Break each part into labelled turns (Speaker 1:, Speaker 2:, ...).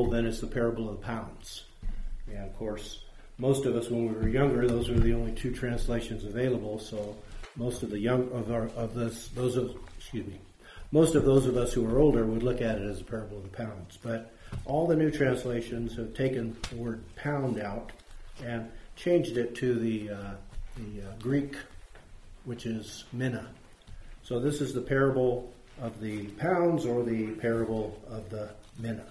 Speaker 1: available, then it's the parable of the pounds. And of course, most of us, when we were younger, those were the only two translations available. So most of the most of those of us who are older would look at it as a parable of the pounds. But all the new translations have taken the word pound out and changed it to the Greek, which is mina. So this is the parable of the pounds, or the parable of the mina.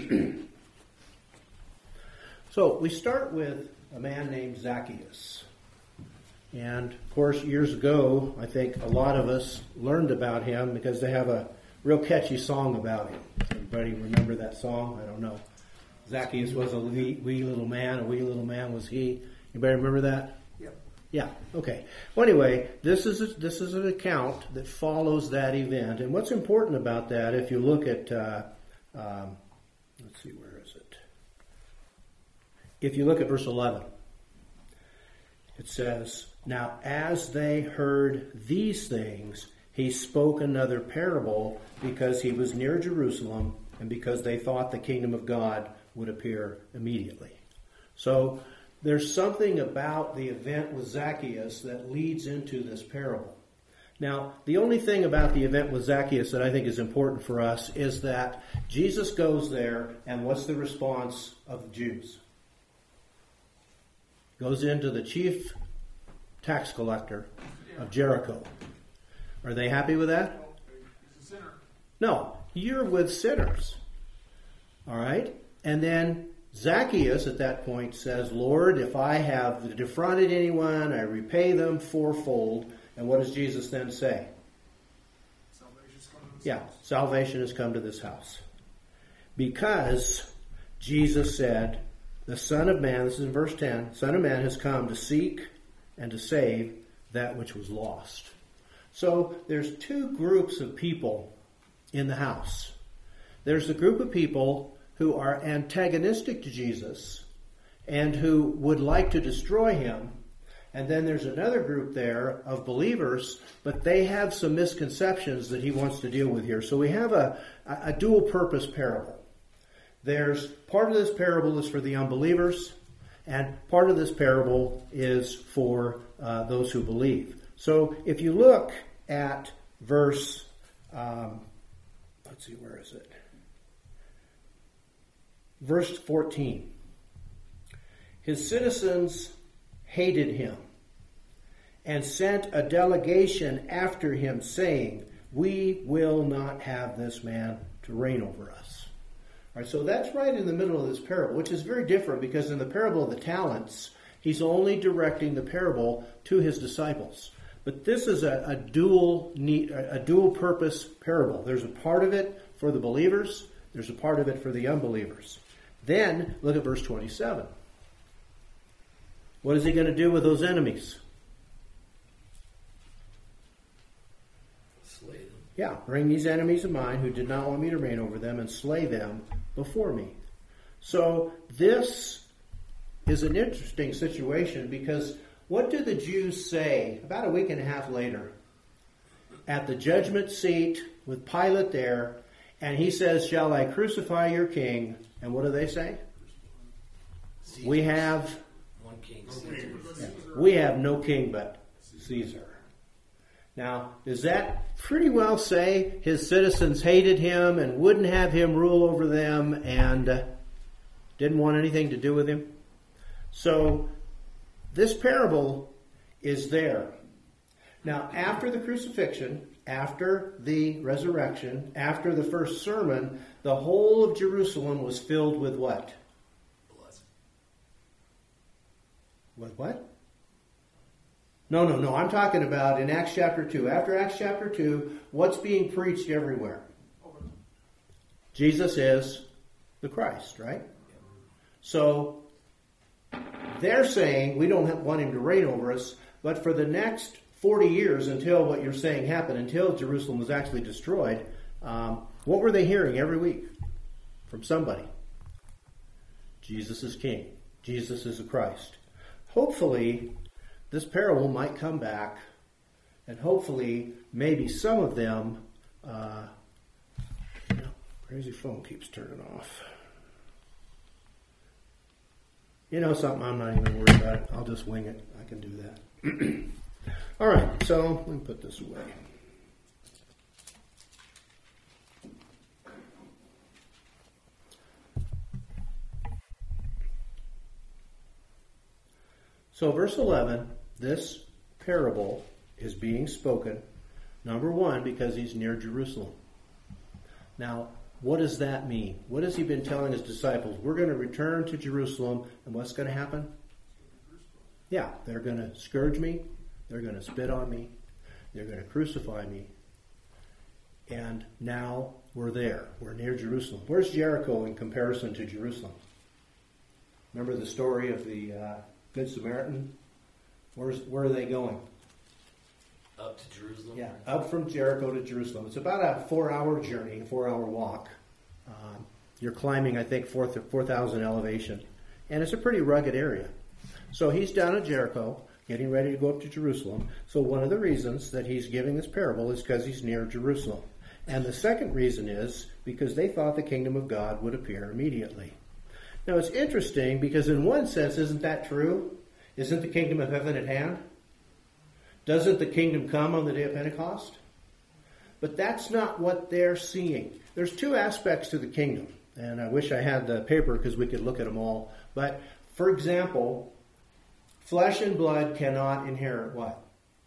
Speaker 1: So we start with a man named Zacchaeus. And of course, years ago, I think a lot of us learned about him because they have a real catchy song about him. Everybody remember that song? I don't know. Zacchaeus was a wee little man was he. Anybody remember that?
Speaker 2: Yep.
Speaker 1: Yeah, okay. Well, anyway, this is an account that follows that event. And what's important about that, if you look at, let's see, where is it? If you look at verse 11, it says, "Now as they heard these things, he spoke another parable, because he was near Jerusalem, and because they thought the kingdom of God would appear immediately." So there's something about the event with Zacchaeus that leads into this parable. Now, the only thing about the event with Zacchaeus that I think is important for us is that Jesus goes there, and what's the response of the Jews? Goes into the chief tax collector of Jericho. Are they happy with that?
Speaker 2: He's a sinner.
Speaker 1: No, you're with sinners. All right? And then Zacchaeus at that point says, "Lord, if I have defrauded anyone, I repay them fourfold." And what does Jesus then say?
Speaker 2: Salvation's come to this house.
Speaker 1: Salvation has come to this house. Because Jesus said, the Son of Man, this is in verse 10, Son of Man has come to seek and to save that which was lost. So there's two groups of people in the house. There's the group of people who are antagonistic to Jesus and who would like to destroy him. And then there's another group there of believers, but they have some misconceptions that he wants to deal with here. So we have a dual purpose parable. There's part of this parable is for the unbelievers, and part of this parable is for those who believe. So if you look at verse, let's see, where is it? Verse 14. His citizens hated him and sent a delegation after him, saying, "We will not have this man to reign over us." All right, so that's right in the middle of this parable, which is very different, because in the parable of the talents, he's only directing the parable to his disciples. But this is a dual purpose parable. There's a part of it for the believers. There's a part of it for the unbelievers. Then look at verse 27. What is he going to do with those enemies?
Speaker 3: Slay them.
Speaker 1: Yeah, bring these enemies of mine who did not want me to reign over them, and slay them before me. So this is an interesting situation, because what do the Jews say about a week and a half later at the judgment seat with Pilate there, and he says, "Shall I crucify your king?" And what do they say?
Speaker 3: Caesar.
Speaker 1: We have
Speaker 3: one king.
Speaker 1: we have no king but Caesar. Now, does that pretty well say his citizens hated him and wouldn't have him rule over them and didn't want anything to do with him? So this parable is there. Now, after the crucifixion, after the resurrection, after the first sermon, the whole of Jerusalem was filled with what?
Speaker 3: Blood.
Speaker 1: With what? No. I'm talking about in Acts chapter 2. After Acts chapter 2, what's being preached everywhere? Jesus is the Christ, right? So they're saying we don't want him to reign over us, but for the next 40 years, until what you're saying happened, until Jerusalem was actually destroyed, what were they hearing every week from somebody? Jesus is king. Jesus is the Christ. Hopefully, this parable might come back, and hopefully, maybe some of them... crazy phone keeps turning off. You know something, I'm not even worried about it. I'll just wing it. I can do that. All right, so let me put this away. So verse 11, this parable is being spoken, number one, because he's near Jerusalem. Now, what does that mean? What has he been telling his disciples? We're going to return to Jerusalem, and what's going to happen? Yeah, they're going to scourge me. They're going to spit on me. They're going to crucify me. And now we're there. We're near Jerusalem. Where's Jericho in comparison to Jerusalem? Remember the story of the Good Samaritan? Where are they going?
Speaker 3: Up to Jerusalem?
Speaker 1: Yeah, up from Jericho to Jerusalem. It's about a 4-hour journey, a 4-hour walk. You're climbing, I think, 4,000 elevation. And it's a pretty rugged area. So he's down at Jericho, getting ready to go up to Jerusalem. So one of the reasons that he's giving this parable is because he's near Jerusalem. And the second reason is because they thought the kingdom of God would appear immediately. Now it's interesting because in one sense, isn't that true? Isn't the kingdom of heaven at hand? Doesn't the kingdom come on the day of Pentecost? But that's not what they're seeing. There's two aspects to the kingdom. And I wish I had the paper because we could look at them all. But, for example, flesh and blood cannot inherit what?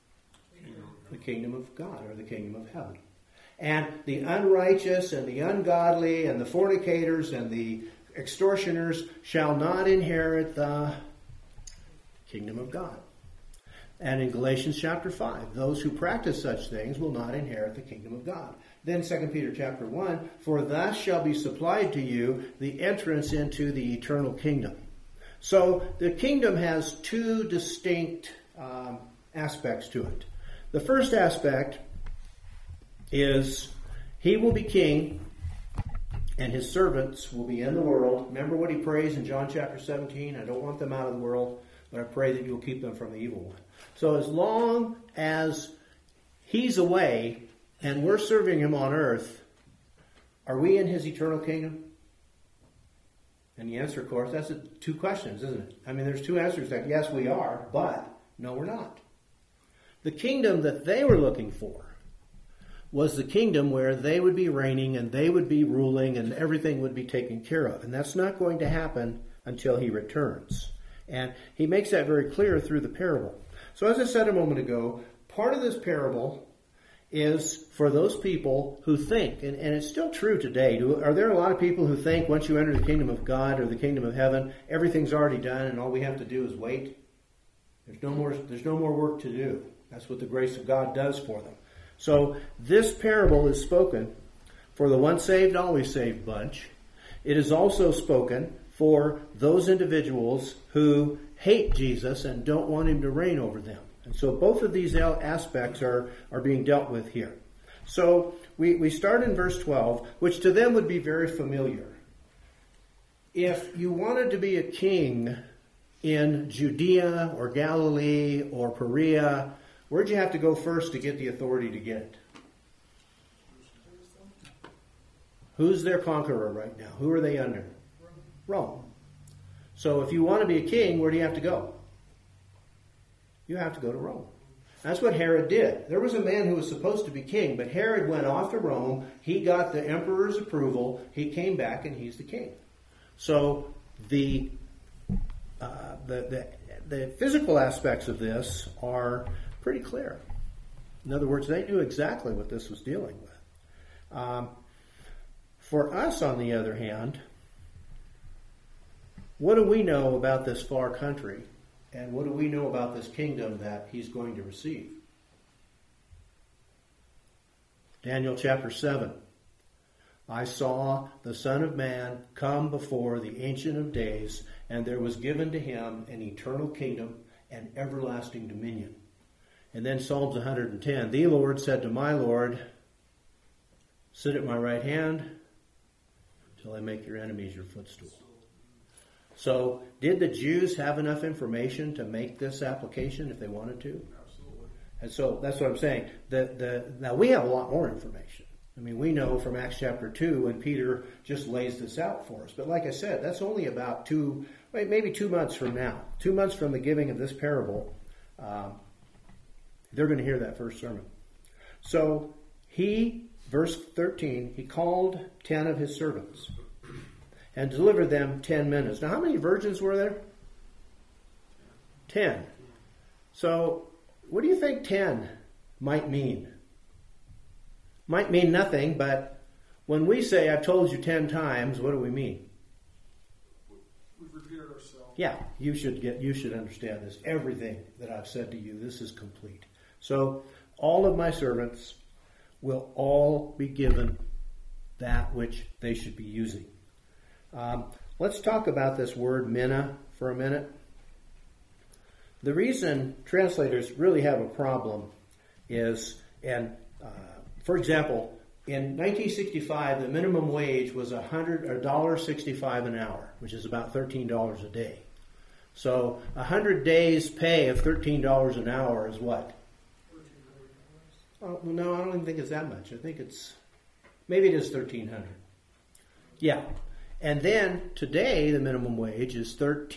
Speaker 1: The kingdom of God or the kingdom of heaven. And the unrighteous and the ungodly and the fornicators and the extortioners shall not inherit the kingdom of God. And in Galatians chapter 5, those who practice such things will not inherit the kingdom of God. Then 2 Peter chapter 1, for thus shall be supplied to you the entrance into the eternal kingdom. So the kingdom has two distinct aspects to it. The first aspect is he will be king and his servants will be in the world. Remember what he prays in John chapter 17? I don't want them out of the world, but I pray that you'll keep them from the evil one. So as long as he's away and we're serving him on earth, are we in his eternal kingdom? And the answer, of course, that's two questions, isn't it? I mean, there's two answers there. Yes, we are, but no, we're not. The kingdom that they were looking for was the kingdom where they would be reigning and they would be ruling and everything would be taken care of. And that's not going to happen until he returns. And he makes that very clear through the parable. So as I said a moment ago, part of this parable is for those people who think, and it's still true today. Are there a lot of people who think once you enter the kingdom of God or the kingdom of heaven, everything's already done and all we have to do is wait? There's no more work to do. That's what the grace of God does for them. So this parable is spoken for the once saved, always saved bunch. It is also spoken for those individuals who hate Jesus and don't want him to reign over them. And so both of these aspects are being dealt with here. So we start in verse 12, which to them would be very familiar. If you wanted to be a king in Judea or Galilee or Perea, where'd you have to go first to get the authority to get it? Who's their conqueror right now? Who are they under? Rome. So if you want to be a king, where do you have to go? You have to go to Rome. That's what Herod did. There was a man who was supposed to be king, but Herod went off to Rome. He got the emperor's approval. He came back, and he's the king. So the physical aspects of this are pretty clear. In other words, they knew exactly what this was dealing with. For us, on the other hand, what do we know about this far country? And what do we know about this kingdom that he's going to receive? Daniel chapter 7. I saw the Son of Man come before the Ancient of Days, and there was given to him an eternal kingdom and everlasting dominion. And then Psalms 110. The Lord said to my Lord, sit at my right hand till I make your enemies your footstool. So, did the Jews have enough information to make this application if they wanted to?
Speaker 2: Absolutely.
Speaker 1: And so, that's what I'm saying. Now, we have a lot more information. I mean, we know from Acts chapter 2 when Peter just lays this out for us. But like I said, that's only about maybe 2 months from now. 2 months from the giving of this parable, they're going to hear that first sermon. So verse 13, he called 10 of his servants and delivered them 10 minas. Now, how many virgins were there? 10. So, what do you think 10 might mean? Might mean nothing, but when we say, I've told you 10 times, what do we mean?
Speaker 2: We've repeated ourselves.
Speaker 1: Yeah, you should understand this. Everything that I've said to you, this is complete. So, all of my servants will all be given that which they should be using. Let's talk about this word mina for a minute. The reason translators really have a problem is, for example, in 1965, the minimum wage was $1.65 an hour, which is about $13 a day. So 100 days' pay of $13 an hour is what? Oh, no, I don't even think it's that much. I think maybe it is $1,300. Yeah. And then today, the minimum wage is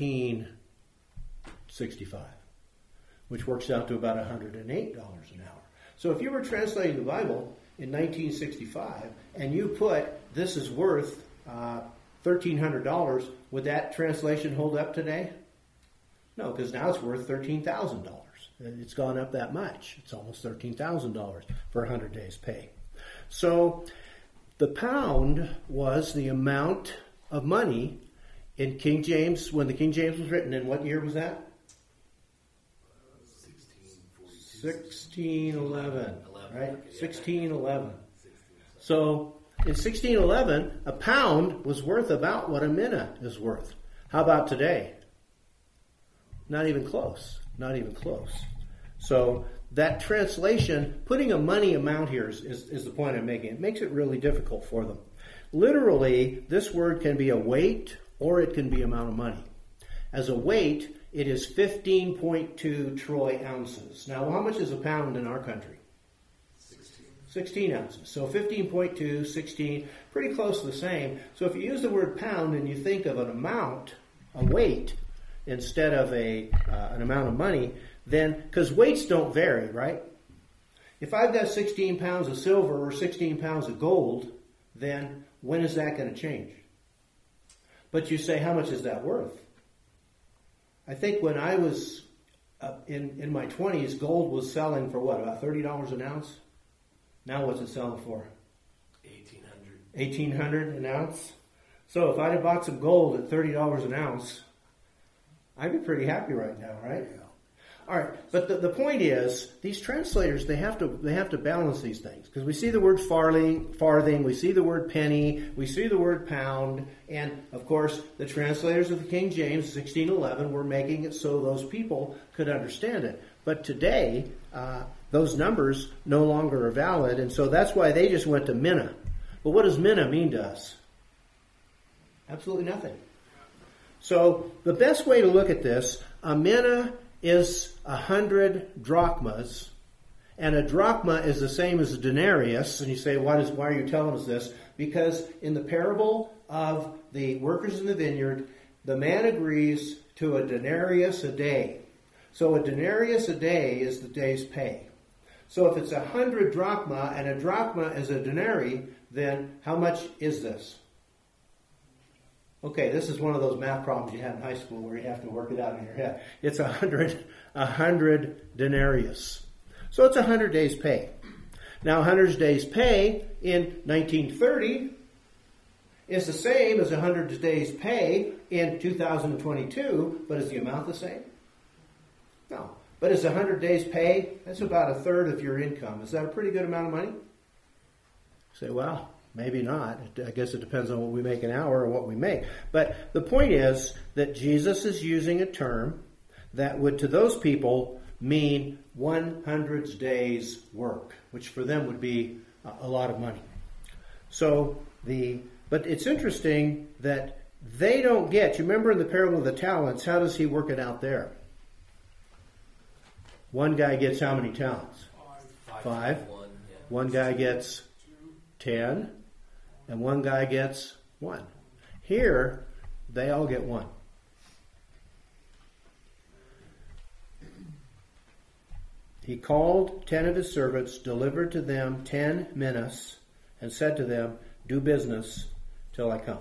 Speaker 1: $13.65, which works out to about $108 an hour. So if you were translating the Bible in 1965 and you put this is worth $1,300, would that translation hold up today? No, because now it's worth $13,000. It's gone up that much. It's almost $13,000 for 100 days' pay. So the pound was the amount of money in King James, when the King James was written. In what year was that? 1611. Right? 1611. So in 1611, a pound was worth about what a mina is worth. How about today? Not even close. Not even close. So that translation, putting a money amount here is the point I'm making. It makes it really difficult for them. Literally, this word can be a weight or it can be amount of money. As a weight, it is 15.2 troy ounces. Now, how much is a pound in our country? 16 ounces. So 15.2, 16, pretty close to the same. So if you use the word pound and you think of an amount, a weight, instead of an amount of money, then, because weights don't vary, right? If I've got 16 pounds of silver or 16 pounds of gold, then when is that going to change? But you say, how much is that worth? I think when I was in my 20s, gold was selling for what, about $30 an ounce? Now what's it selling for?
Speaker 3: $1,800.
Speaker 1: $1,800 an ounce? So if I'd have bought some gold at $30 an ounce, I'd be pretty happy right now, right? Yeah. All right, but the point is, these translators, they have to balance these things, because we see the word farthing, we see the word penny, we see the word pound, and of course the translators of the King James 1611 were making it so those people could understand it. But today, those numbers no longer are valid, and so that's why they just went to mina. But what does mina mean to us? Absolutely nothing. So the best way to look at this, a mina is 100 drachmas, and a drachma is the same as a denarius. And you say, why are you telling us this? Because in the parable of the workers in the vineyard, the man agrees to a denarius a day. So a denarius a day is the day's pay. So if it's 100 drachma, and a drachma is a denarii, then how much is this? Okay, this is one of those math problems you had in high school where you have to work it out in your head. It's 100 denarius. So it's 100 days' pay. Now, 100 days' pay in 1930 is the same as 100 days' pay in 2022, but is the amount the same? No. But is 100 days' pay, that's about a third of your income. Is that a pretty good amount of money? You say, well, maybe not. I guess it depends on what we make an hour or what we make. But the point is that Jesus is using a term that would, to those people, mean 100 days' work, which for them would be a lot of money. But it's interesting that they don't get, you remember in the parable of the talents, how does he work it out there? One guy gets how many talents? 5.
Speaker 3: One, yeah.
Speaker 1: One guy gets 10, and one guy gets 1. Here, they all get 1. He called 10 of his servants, delivered to them 10 minas, and said to them, do business till I come.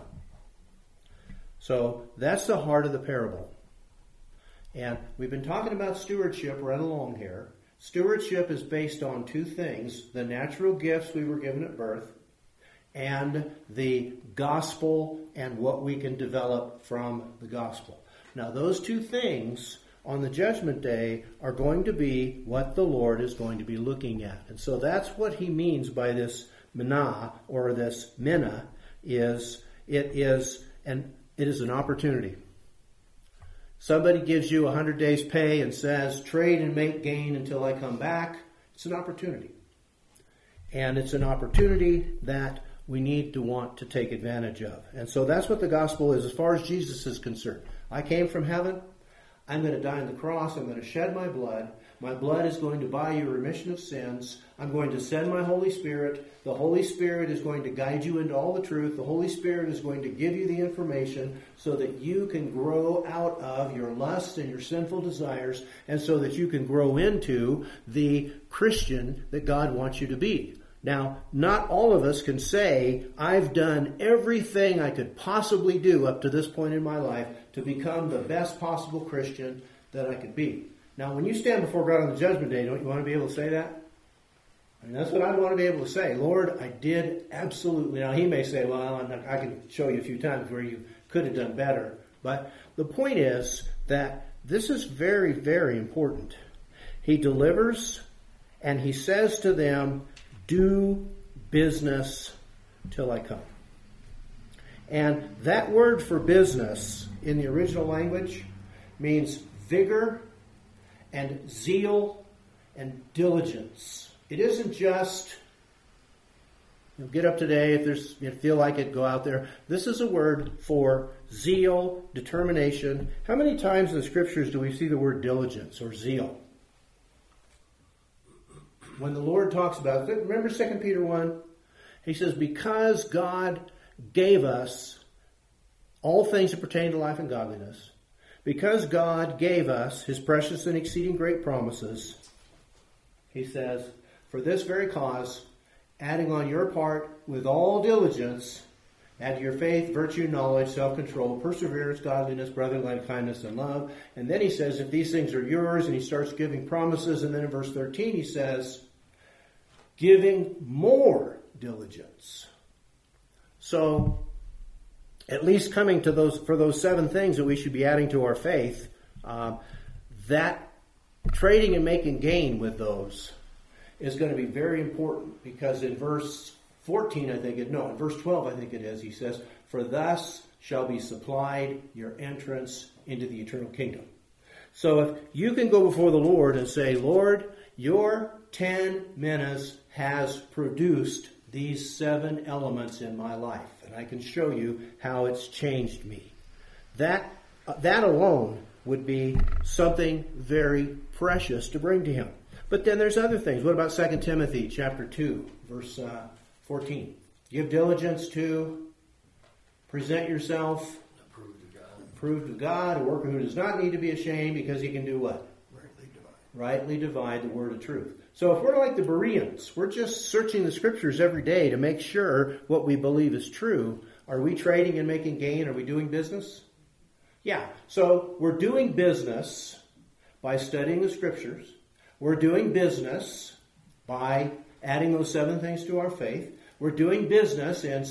Speaker 1: So that's the heart of the parable. And we've been talking about stewardship right along here. Stewardship is based on 2 things: the natural gifts we were given at birth, and the gospel and what we can develop from the gospel. Now, those 2 things on the judgment day are going to be what the Lord is going to be looking at. And so that's what he means by this mina, or this mina, is it is an opportunity. Somebody gives you 100 days pay and says, trade and make gain until I come back. It's an opportunity. And it's an opportunity that we need to want to take advantage of. And so that's what the gospel is as far as Jesus is concerned. I came from heaven. I'm going to die on the cross. I'm going to shed my blood. My blood is going to buy you remission of sins. I'm going to send my Holy Spirit. The Holy Spirit is going to guide you into all the truth. The Holy Spirit is going to give you the information so that you can grow out of your lusts and your sinful desires, and so that you can grow into the Christian that God wants you to be. Now, not all of us can say, I've done everything I could possibly do up to this point in my life to become the best possible Christian that I could be. Now, when you stand before God on the judgment day, don't you want to be able to say that? I mean, that's what I want to be able to say. Lord, I did absolutely. Now, he may say, well, I can show you a few times where you could have done better. But the point is that this is very, very important. He delivers, and he says to them, do business till I come. And that word for business in the original language means vigor and zeal and diligence. It isn't just, get up today, if you feel like it, go out there. This is a word for zeal, determination. How many times in the scriptures do we see the word diligence or zeal? When the Lord talks about it, remember 2 Peter 1? He says, because God gave us all things that pertain to life and godliness, because God gave us his precious and exceeding great promises, he says, for this very cause, adding on your part with all diligence, add to your faith, virtue, knowledge, self-control, perseverance, godliness, brotherly kindness, and love. And then he says, if these things are yours, and he starts giving promises. And then in verse 13 he says, giving more diligence. So, at least coming to those 7 things that we should be adding to our faith, that trading and making gain with those is going to be very important, because in verse 14, in verse 12, I think it is, he says, for thus shall be supplied your entrance into the eternal kingdom. So if you can go before the Lord and say, Lord, your 10 minas has produced these 7 elements in my life, and I can show you how it's changed me. That alone would be something very precious to bring to him. But then there's other things. What about 2 Timothy chapter 2, verse 14? Give diligence to present yourself approved to God, a worker who does not need to be ashamed, because he can do what? Rightly divide the word of truth. So if we're like the Bereans, we're just searching the scriptures every day to make sure what we believe is true. Are we trading and making gain? Are we doing business? Yeah. So we're doing business by studying the scriptures. We're doing business by adding those 7 things to our faith. We're doing business in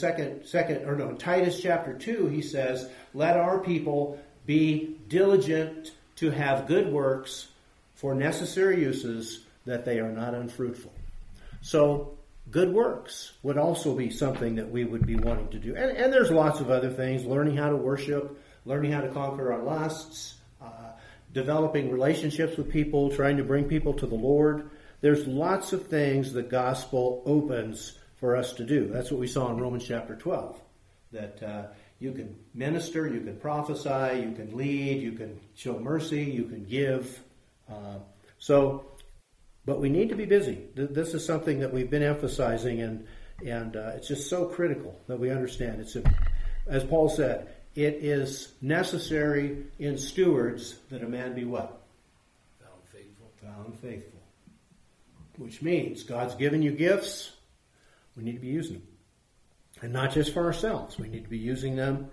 Speaker 1: Titus chapter 2, he says, let our people be diligent to have good works for necessary uses, that they are not unfruitful. So good works would also be something that we would be wanting to do. And there's lots of other things, learning how to worship, learning how to conquer our lusts, developing relationships with people, trying to bring people to the Lord. There's lots of things the gospel opens for us to do. That's what we saw in Romans chapter 12, that you can minister, you can prophesy, you can lead, you can show mercy, you can give. But we need to be busy. This is something that we've been emphasizing, And it's just so critical that we understand. As Paul said, it is necessary in stewards that a man be what?
Speaker 3: Found faithful.
Speaker 1: Found faithful. Which means God's given you gifts. We need to be using them. And not just for ourselves. We need to be using them.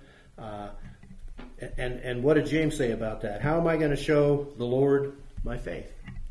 Speaker 1: And what did James say about that? How am I going to show the Lord my faith?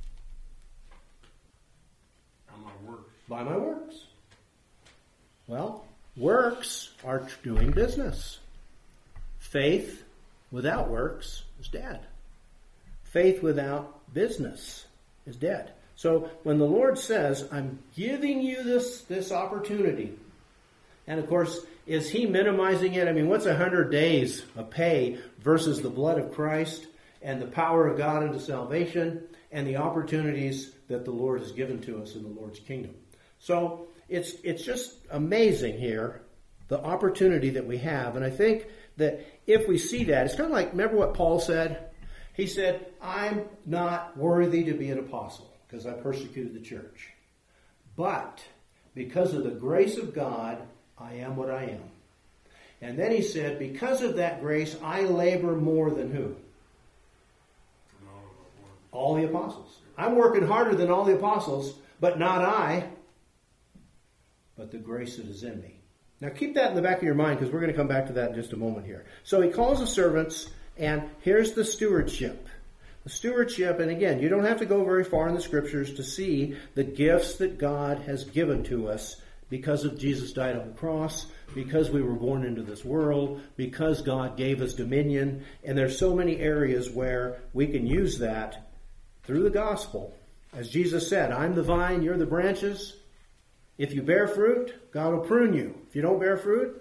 Speaker 2: On my work.
Speaker 1: By my works. Well, works are doing business. Faith without works is dead. Faith without business is dead. So when the Lord says, I'm giving you this opportunity, and of course, is he minimizing it? I mean, what's 100 days of pay versus the blood of Christ and the power of God unto salvation and the opportunities that the Lord has given to us in the Lord's kingdom? So it's just amazing here, the opportunity that we have. And I think that if we see that, it's kind of like, remember what Paul said? He said, I'm not worthy to be an apostle because I persecuted the church. But because of the grace of God, I am what I am. And then he said, because of that grace, I labor more than who? All the apostles. I'm working harder than all the apostles, but not I, but the grace that is in me. Now keep that in the back of your mind because we're going to come back to that in just a moment here. So he calls the servants, and here's the stewardship. The stewardship, and again, you don't have to go very far in the scriptures to see the gifts that God has given to us because of Jesus died on the cross, because we were born into this world, because God gave us dominion. And there's so many areas where we can use that through the gospel. As Jesus said, I'm the vine, you're the branches. If you bear fruit, God will prune you. If you don't bear fruit,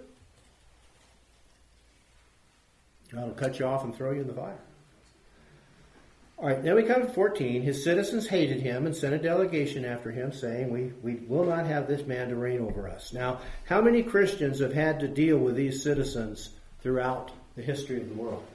Speaker 1: God will cut you off and throw you in the fire. All right, then we come to 14. His citizens hated him and sent a delegation after him, saying, we will not have this man to reign over us. Now, how many Christians have had to deal with these citizens throughout the history of the world?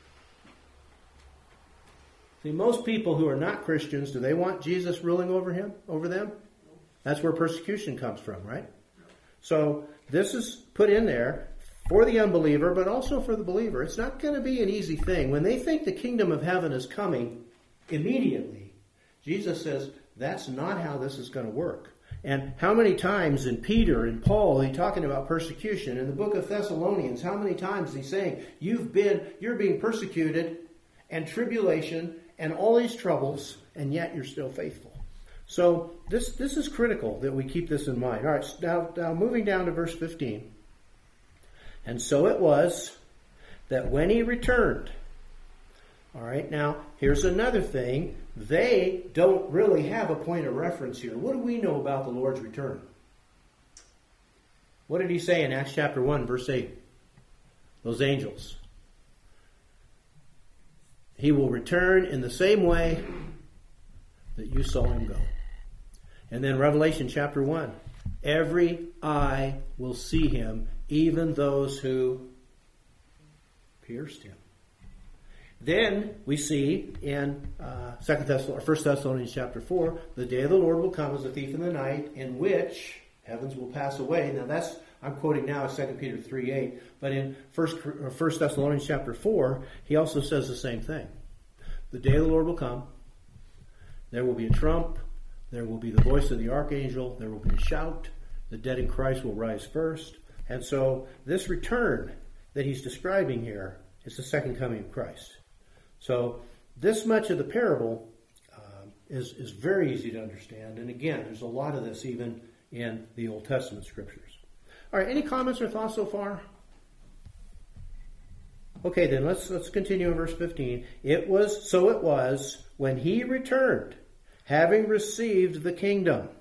Speaker 1: See, most people who are not Christians, do they want Jesus ruling over them? That's where persecution comes from, right? So this is put in there for the unbeliever, but also for the believer. It's not going to be an easy thing. When they think the kingdom of heaven is coming immediately, Jesus says, that's not how this is going to work. And how many times in Peter and Paul, he's talking about persecution. In the book of Thessalonians, how many times is he saying, you're being persecuted and tribulation and all these troubles, and yet you're still faithful. So this is critical that we keep this in mind. All right, now moving down to verse 15. And so it was that when he returned, all right, now here's another thing. They don't really have a point of reference here. What do we know about the Lord's return? What did he say in Acts chapter 1, verse 8? Those angels. He will return in the same way that you saw him go. And then Revelation chapter 1. Every eye will see him, even those who pierced him. Then we see in 1 Thessalonians chapter 4, the day of the Lord will come as a thief in the night, in which heavens will pass away. Now I'm quoting now 2 Peter 3:8, but in 1 Thessalonians chapter 4, he also says the same thing. The day of the Lord will come. There will be a trump. There will be the voice of the archangel. There will be a shout. The dead in Christ will rise first. And so this return that he's describing here is the second coming of Christ. So this much of the parable is very easy to understand. And again, there's a lot of this even in the Old Testament scriptures. All right, any comments or thoughts so far? Okay, then let's continue in verse 15. It was when he returned, having received the kingdom.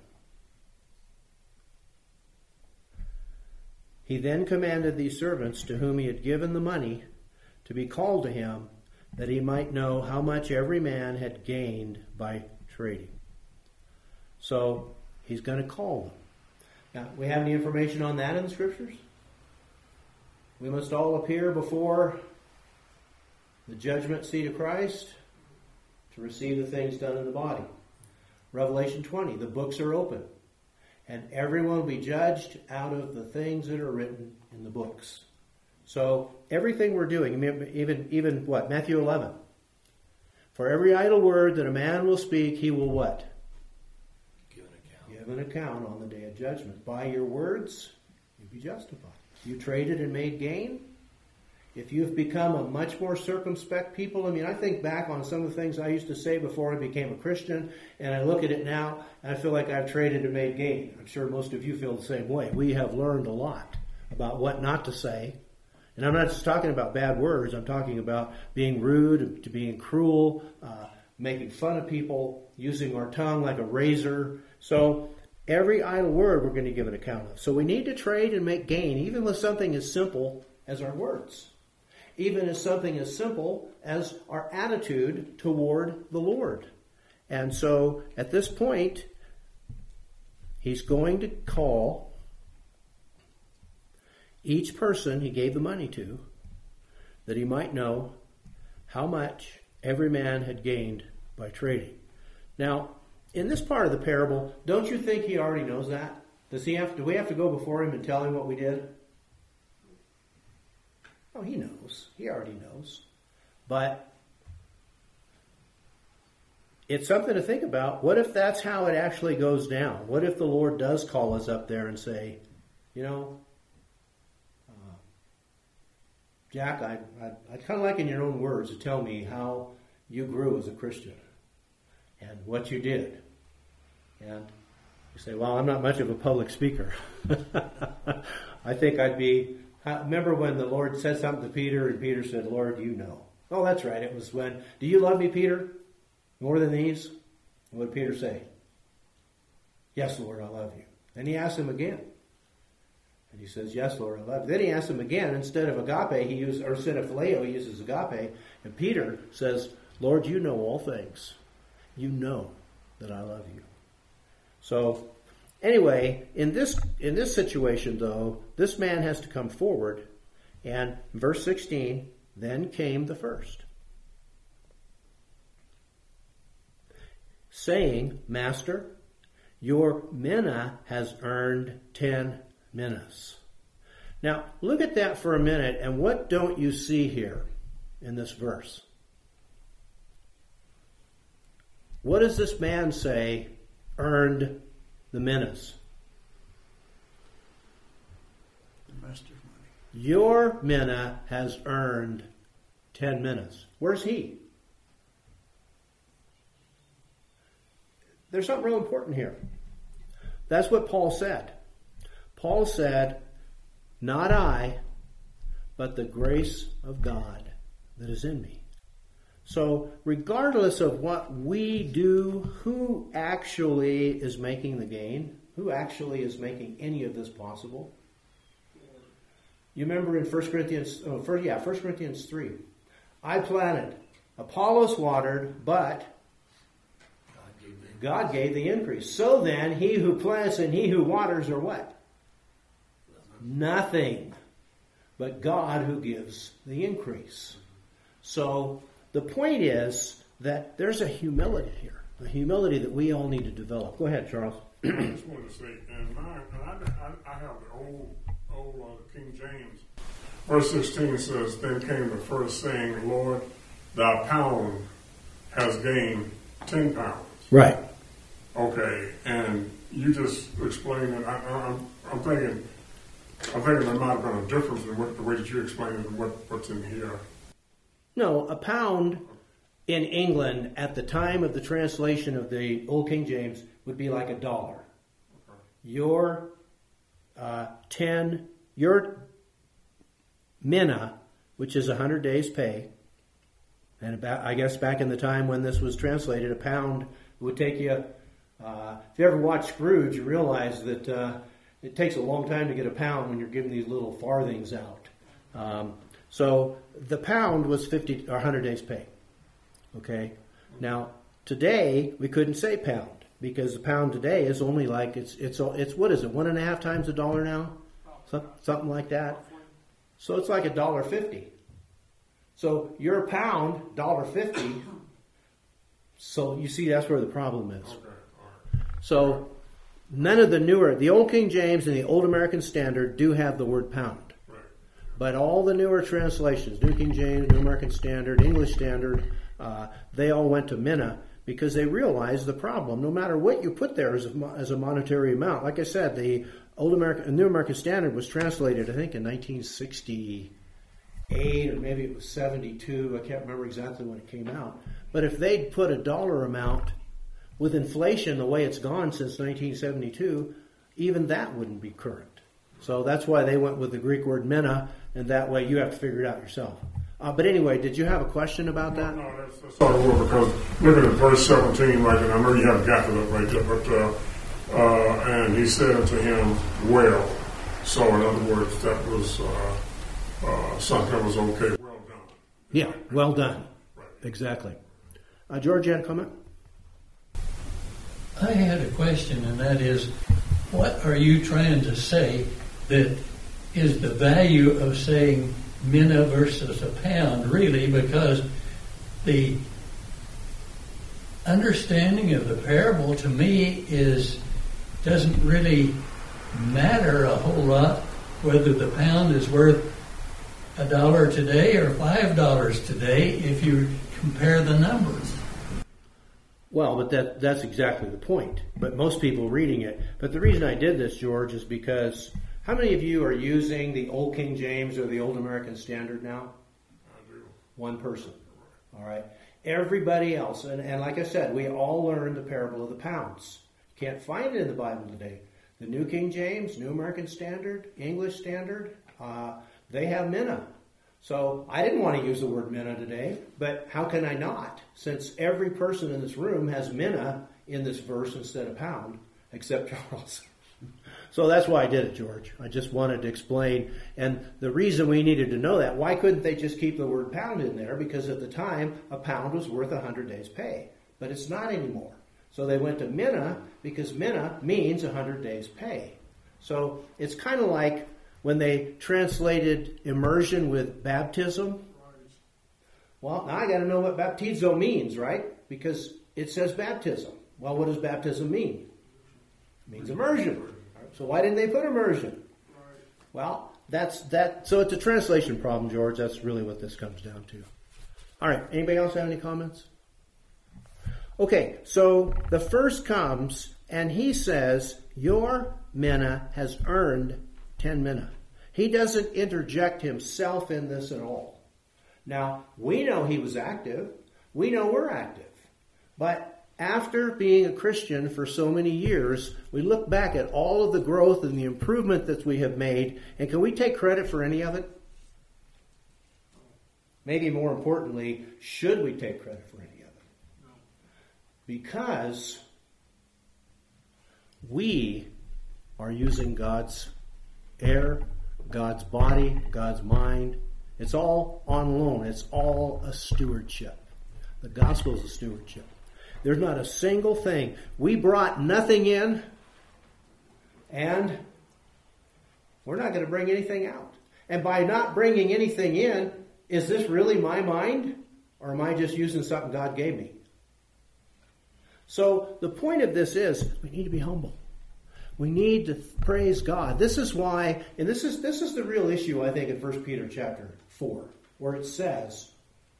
Speaker 1: He then commanded these servants to whom he had given the money to be called to him, that he might know how much every man had gained by trading. So he's going to call them. Now, we have any information on that in the scriptures? We must all appear before the judgment seat of Christ to receive the things done in the body. Revelation 20, the books are open. And everyone will be judged out of the things that are written in the books. So everything we're doing, even what? Matthew 11. For every idle word that a man will speak, he will what?
Speaker 3: Give an account.
Speaker 1: Give an account on the day of judgment. By your words, you'll be justified. You traded and made gain. If you've become a much more circumspect people, I think back on some of the things I used to say before I became a Christian, and I look at it now, and I feel like I've traded and made gain. I'm sure most of you feel the same way. We have learned a lot about what not to say. And I'm not just talking about bad words. I'm talking about being rude, to being cruel, making fun of people, using our tongue like a razor. So every idle word we're going to give an account of. So we need to trade and make gain, even with something as simple as our words. Even as something as simple as our attitude toward the Lord. And so at this point, he's going to call each person he gave the money to, that he might know how much every man had gained by trading. Now, in this part of the parable, don't you think he already knows that? Do we have to go before him and tell him what we did? Oh, he knows. He already knows. But it's something to think about. What if that's how it actually goes down? What if the Lord does call us up there and say, Jack, I'd kind of like in your own words to tell me how you grew as a Christian and what you did. And you say, well, I'm not much of a public speaker. I think remember when the Lord said something to Peter and Peter said, Lord, you know. Oh, that's right. It was when, do you love me, Peter? More than these? What did Peter say? Yes, Lord, I love you. Then he asked him again. And he says, yes, Lord, I love you. Then he asked him again. Instead of agape, instead of phileo, he uses agape. And Peter says, Lord, you know all things. You know that I love you. So, anyway, in this situation, though, this man has to come forward. And verse 16, then came the first, saying, Master, your mina has earned 10 minas. Now, look at that for a minute, and what don't you see here in this verse? What does this man say earned the minas?
Speaker 4: The master's money.
Speaker 1: Your mina has earned 10 minas. Where's he? There's something real important here. That's what Paul said. Paul said, not I, but the grace of God that is in me. So regardless of what we do, who actually is making the gain? Who actually is making any of this possible? You remember in 1 Corinthians 3. I planted, Apollos watered, but God gave the increase. So then, he who plants and he who waters are what? Nothing. But God who gives the increase. So the point is that there's a humility here. A humility that we all need to develop. Go ahead, Charles.
Speaker 2: I just wanted to say, and I have the old King James. Verse 16 says, then came the first saying, Lord, thy pound has gained 10 pounds.
Speaker 1: Right.
Speaker 2: Okay, and you just explained it. I'm thinking there might have been a difference in the way that you explained it and what's in here.
Speaker 1: No, a pound in England at the time of the translation of the Old King James would be like $1. Okay. Your mina, which is 100 days' pay, and I guess back in the time when this was translated, a pound would take you. If you ever watch Scrooge, you realize that it takes a long time to get a pound when you're giving these little farthings out. So the pound was 50 or 100 days' pay. Okay. Now today we couldn't say pound because the pound today is only like it's what is it, 1.5 times $1 now, something like that. So it's like $1.50. So your pound $1.50. So you see that's where the problem is.
Speaker 2: Okay.
Speaker 1: So None of the Old King James and the Old American Standard do have the word pound.
Speaker 2: Right.
Speaker 1: But all the newer translations, New King James, New American Standard, English Standard, they all went to mina because they realized the problem. No matter what you put there as a monetary amount, like I said, the New American Standard was translated, I think, in 1968 or maybe it was 72. I can't remember exactly when it came out. But if they'd put a dollar amount with inflation the way it's gone since 1972, even that wouldn't be current. So that's why they went with the Greek word mina, and that way you have to figure it out yourself. But anyway, did you have a question about that?
Speaker 2: No, that's all it was, because looking at verse 17 right there, I know you haven't got it up right there, but and he said unto him, well. So in other words, that was something that was okay. Well done.
Speaker 1: Yeah, well done.
Speaker 2: Right.
Speaker 1: Exactly. George, you had a comment?
Speaker 4: I had a question, and that is, what are you trying to say that is the value of saying mina versus a pound, really? Because the understanding of the parable to me doesn't really matter a whole lot whether the pound is worth $1 today or $5 today if you compare the numbers.
Speaker 1: Well, but that's exactly the point. But most people reading it. But the reason I did this, George, is because how many of you are using the Old King James or the Old American Standard now?
Speaker 2: I do.
Speaker 1: One person. All right. Everybody else, and like I said, we all learned the parable of the pounds. You can't find it in the Bible today. The New King James, New American Standard, English Standard, they have mina. So I didn't want to use the word mina today, but how can I not? Since every person in this room has mina in this verse instead of pound, except Charles. So that's why I did it, George. I just wanted to explain. And the reason we needed to know that, why couldn't they just keep the word pound in there? Because at the time, a pound was worth 100 days' pay. But it's not anymore. So they went to mina because mina means 100 days' pay. So it's kind of like when they translated immersion with baptism. Well, now I got to know what baptizo means, right? Because it says baptism. Well, what does baptism mean? It means immersion. So why didn't they put immersion? Well, that's that. So it's a translation problem, George. That's really what this comes down to. All right. Anybody else have any comments? Okay. So the first comes and he says, your mina has earned 10 mina. He doesn't interject himself in this at all. Now, we know he was active. We know we're active. But after being a Christian for so many years, we look back at all of the growth and the improvement that we have made, and can we take credit for any of it? Maybe more importantly, should we take credit for any of it? No. Because we are using God's air, God's body, God's mind. It's all on loan. It's all a stewardship. The gospel is a stewardship. There's not a single thing. We brought nothing in, and we're not going to bring anything out. And by not bringing anything in, is this really my mind? Or am I just using something God gave me? So the point of this is we need to be humble. We need to praise God. This is why, and this is the real issue, I think, in 1 Peter chapter 4, where it says,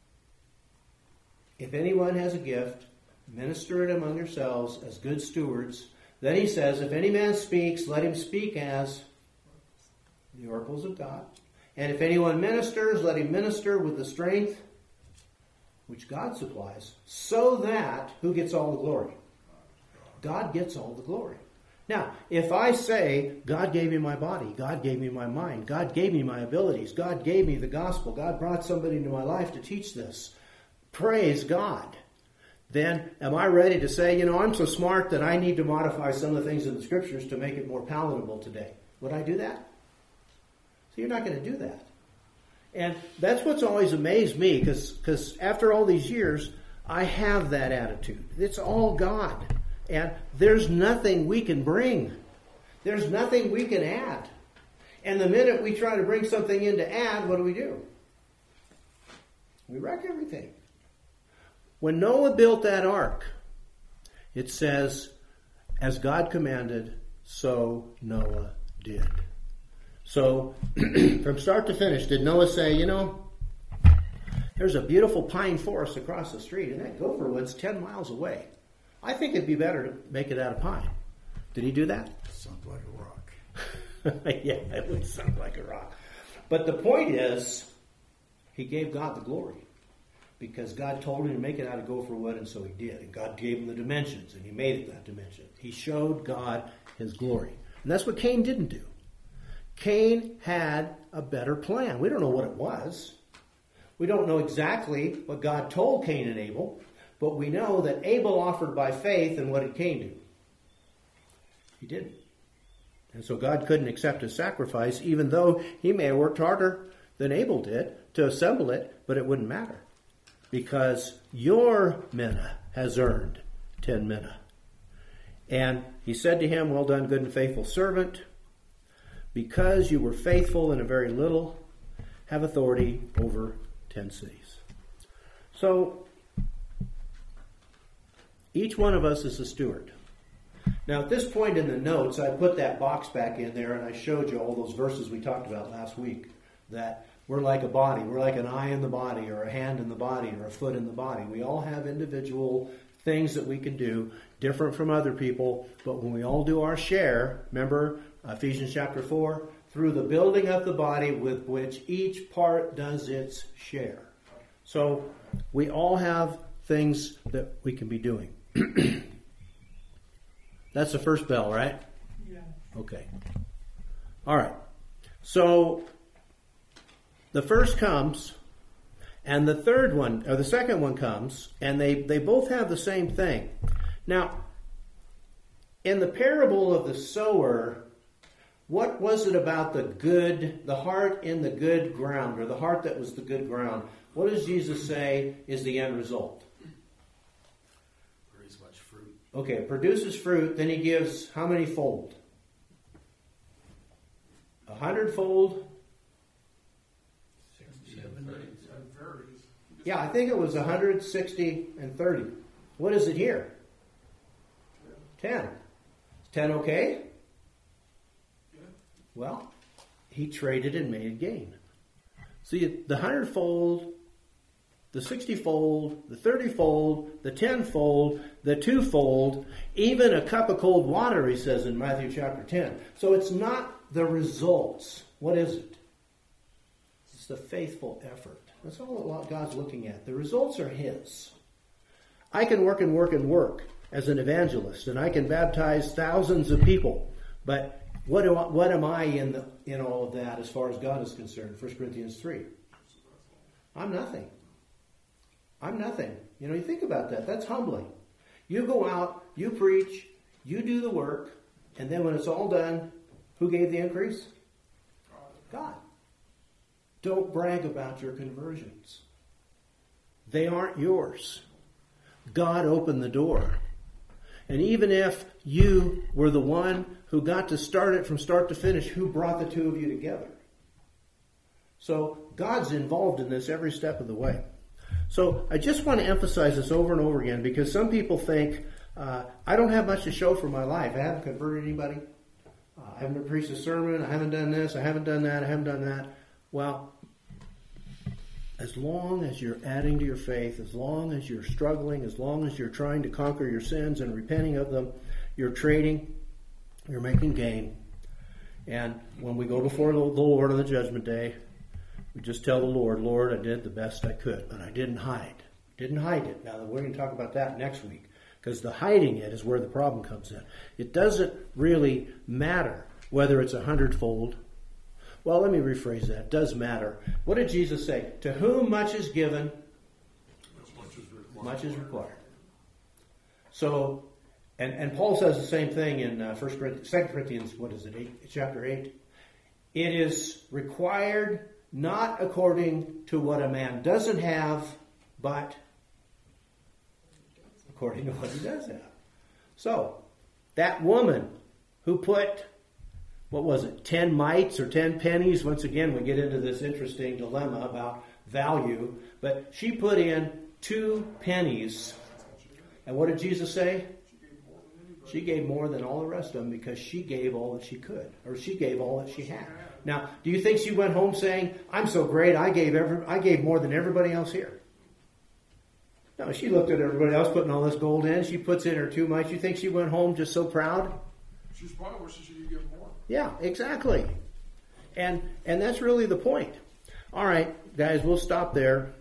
Speaker 1: if anyone has a gift, minister it among yourselves as good stewards. Then he says, if any man speaks, let him speak as the oracles of God. And if anyone ministers, let him minister with the strength which God supplies, so that, who gets all the glory? God gets all the glory. Now, if I say, God gave me my body, God gave me my mind, God gave me my abilities, God gave me the gospel, God brought somebody into my life to teach this, praise God. Then am I ready to say, I'm so smart that I need to modify some of the things in the scriptures to make it more palatable today? Would I do that? So you're not going to do that. And that's what's always amazed me, because after all these years, I have that attitude. It's all God. And there's nothing we can bring. There's nothing we can add. And the minute we try to bring something in to add, what do? We wreck everything. When Noah built that ark, it says, as God commanded, so Noah did. So, from start to finish, did Noah say, there's a beautiful pine forest across the street, and that gopher wood's 10 miles away. I think it'd be better to make it out of pine. Did he do that?
Speaker 3: Sounds like a rock.
Speaker 1: Yeah, it would sound like a rock. But the point is, he gave God the glory. Because God told him to make it out of gopher wood, and so he did. And God gave him the dimensions, and he made it that dimension. He showed God his glory. And that's what Cain didn't do. Cain had a better plan. We don't know what it was. We don't know exactly what God told Cain and Abel, but we know that Abel offered by faith, and what did Cain do? He didn't. And so God couldn't accept his sacrifice, even though he may have worked harder than Abel did to assemble it, but it wouldn't matter. Because your mina has earned 10 mina. And he said to him, well done, good and faithful servant. Because you were faithful in a very little, have authority over 10 cities. So, each one of us is a steward. Now, at this point in the notes, I put that box back in there, and I showed you all those verses we talked about last week, that we're like a body. We're like an eye in the body, or a hand in the body, or a foot in the body. We all have individual things that we can do, different from other people, but when we all do our share, remember Ephesians chapter 4, through the building of the body with which each part does its share. So we all have things that we can be doing. That's the first bell, right?
Speaker 5: Yeah.
Speaker 1: Okay. All right. So the first comes, and the third one, or the second one comes, and they both have the same thing. Now, in the parable of the sower, what was it about the heart in the good ground, or the heart that was the good ground? What does Jesus say is the end result?
Speaker 3: Produce much fruit.
Speaker 1: Okay, it produces fruit, then he gives how many fold? 100-fold? Yeah, I think it was 100, 60, and 30. What is it here? 10. Is 10 okay? Well, he traded and made a gain. See, the 100-fold, the 60-fold, the 30-fold, the 10-fold, the 2-fold, even a cup of cold water, he says in Matthew chapter 10. So it's not the results. What is it? It's the faithful effort. That's all God's looking at. The results are his. I can work and work and work as an evangelist, and I can baptize thousands of people, but what am I in all of that as far as God is concerned? 1 Corinthians 3. I'm nothing. I'm nothing. You think about that. That's humbling. You go out, you preach, you do the work, and then when it's all done, who gave the increase? God. Don't brag about your conversions. They aren't yours. God opened the door. And even if you were the one who got to start it from start to finish, who brought the two of you together? So God's involved in this every step of the way. So I just want to emphasize this over and over again, because some people think, I don't have much to show for my life. I haven't converted anybody. I haven't preached a sermon. I haven't done this. I haven't done that. I haven't done that. Well, as long as you're adding to your faith, as long as you're struggling, as long as you're trying to conquer your sins and repenting of them, you're trading, you're making gain. And when we go before the Lord on the judgment day, we just tell the Lord, Lord, I did the best I could, but I didn't hide. Didn't hide it. Now, we're going to talk about that next week, because the hiding it is where the problem comes in. It doesn't really matter whether it's 100-fold. Well, let me rephrase that. It does matter. What did Jesus say? To whom much is given, much is required. So, and Paul says the same thing in 2 Corinthians, chapter 8. It is required not according to what a man doesn't have, but according to what he does have. So, that woman who put, 10 mites or 10 pennies? Once again, we get into this interesting dilemma about value. But she put in 2 pennies. And what did Jesus say? She gave more than all the rest of them because she gave all that she could, or she gave all that she had. Now, do you think she went home saying, "I'm so great, I gave more than everybody else here"? No, she looked at everybody else putting all this gold in. She puts in her 2 mites. You think she went home just so proud?
Speaker 5: She's probably wishing she could give more.
Speaker 1: Yeah, exactly. And that's really the point. All right, guys, we'll stop there.